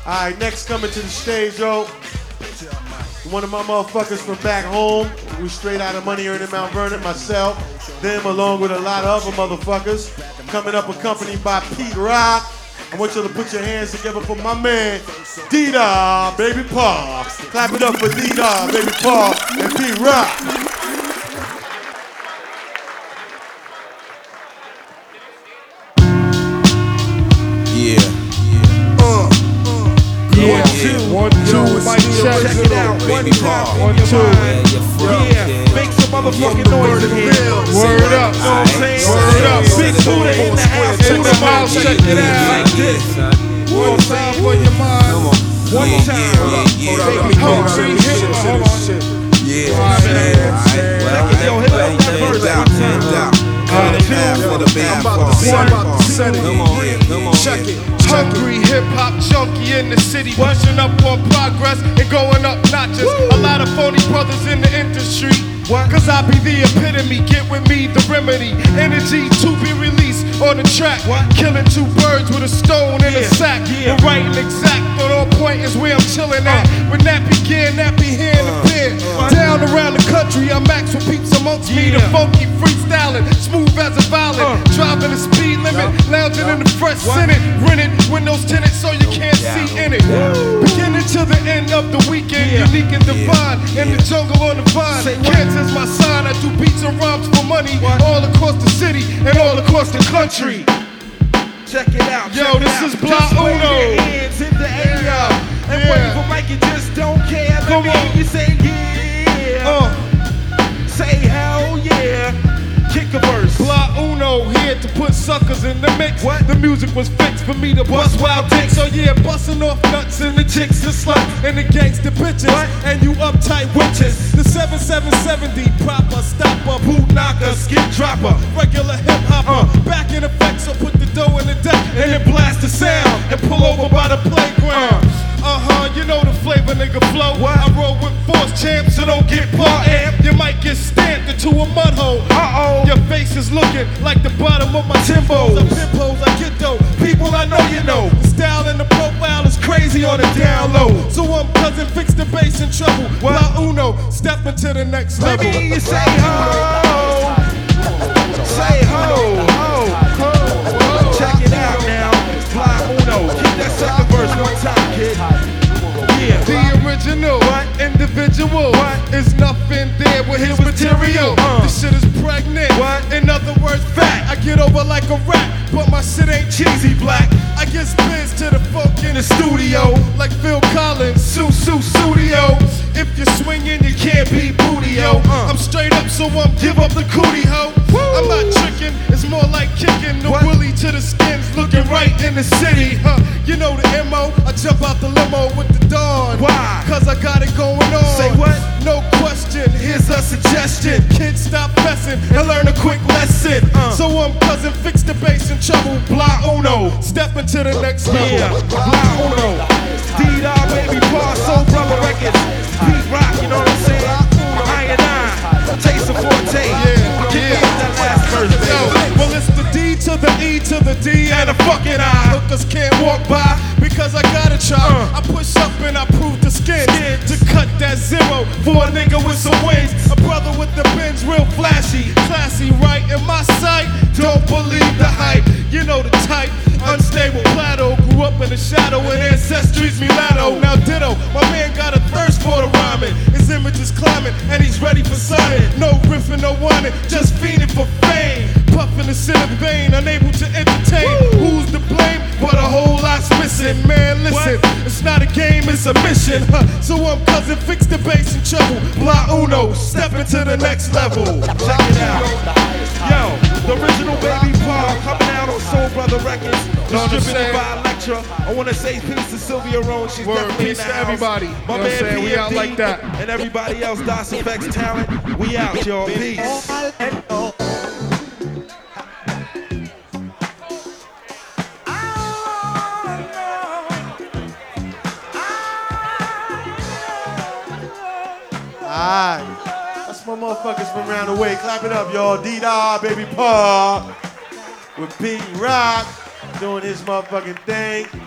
Alright, next coming to the stage, yo. One of my motherfuckers from back home. We straight out of Money Earning Mount Vernon, myself, them along with a lot of other motherfuckers. Coming up accompanied by Pete Rock. I want you to put your hands together for my man, D-Dawg, Baby Paul. Clap it up for D-Dawg, Baby Paul, and Pete Rock. One, two, mic check it out. Baby Paul. 1, 2. Yeah, make some motherfucking noise in here. Word up, know what I'm saying? Word up, big Buddha in the house. In the mouth, check it out. Like this. One time for your mind. One time. Hold on. Yeah, yo, hit up that verse. Come on, check it. Hungry hip-hop junkie in the city, pushing up on progress and going up notches. A lot of phony brothers in the industry. Cause I be the epitome, get with me, the remedy. Energy to be released on the track. Killing 2 birds with a stone in a sack. We're writing exact on point is where I'm chilling at. When that began, that be here in the pen. Down around the country, I'm Max with peeps amongst me. The funky freestyling, smooth as a violin. Driving the speed limit, lounging in the fresh Senate. Rented windows tinted so you can't see in it. Beginning to the end of the weekend, unique and divine. In the jungle on the vine. Cancer's my sign, I do beats and rhymes for money. All across the city and all across the country. check it out. Yo, this is Block Uno. Hands in the air. And wait for Mike, you just don't care. Come on. You say yeah. Say hell yeah. Kick a verse. Block Uno here to put suckers in the mix. What? The music was fixed for me to bust wild dicks. So yeah, busting off nuts and the chicks and sluts and the gangster bitches. What? And you uptight witches. The 7770 proper stopper, boot knocker, skip dropper, regular hip hopper. Back in effect, so put the dough in the deck and then blast the sound and pull over by the playground. You know the flavor, nigga flow. What? I roll with force champs, so don't get part amped. You might get stamped into a mud hole. Your face is looking like the bottom of my Timbos. I pimpos, I get dough. People I know you know. The style and the profile is crazy on the down low. So I'm cousin, fix the bass in trouble. Block Uno, step into the next level. Let me say ho. Say ho, ho, ho. Check it out now. Block Uno. Keep that second verse one time, kid. The original, individual, is nothing there with his material. This shit is pregnant, in other words, fat. I get over like a rat, but my shit ain't cheesy black. I get spins to the funk in the studio, like Phil Collins, Studio. If you're swinging, you can't be booty, yo. I'm straight up, so I'm give up the cootie, ho. I'm not tricking, it's more like kicking the willy to the skins, looking right in the city, You know the MO, I jump out the limo with the dawn. Why? Cause I got it going on. Say what? No question, here's a suggestion. Kids stop fessing and learn a quick lesson. So I'm cousin, fix the bass in trouble. Block Uno, step into the next level. Block Uno. D-Dawg, Baby Paul, Soul Brother Records. Pete Rock, you know what I'm saying? I and I, Taste of Forte. That last verse, baby. Well, it's the D to the E to the D and a fucking I. Hookers can't walk by because I gotta try. I push up and I prove the skin to cut that zero for a nigga with some wings. A brother with the Benz, real flashy, classy, right in my sight. Don't believe the hype, you know the type. Unstable plateau, grew up in the shadow and ancestry's mulatto. Now ditto, my man got a thirst for the rhyming. His image is climbing and he's ready for signing. No riffing, no whining, just fiending for fame. Puffing the sin in vain, unable to entertain. Who's to blame? But a whole lot's missing. Man, listen, it's not a game, it's a mission. So I'm cousin, fix the bass in trouble. Block Uno, step into the next level. Check it out. Yo, the original Baby Paul coming out on Soul Brother Records. Distributed by Electra. I want to say peace to Sylvia Rowan. She's definitely peace in the to house. everybody. My You know what I'm man saying? We out PMD like that. and everybody else, DOS Effects Talent. We out, y'all. Peace. Alright, that's my motherfuckers from around the way. Clap it up, y'all. D-Dawg, Baby Paul, with Pete Rock, doing his motherfucking thing.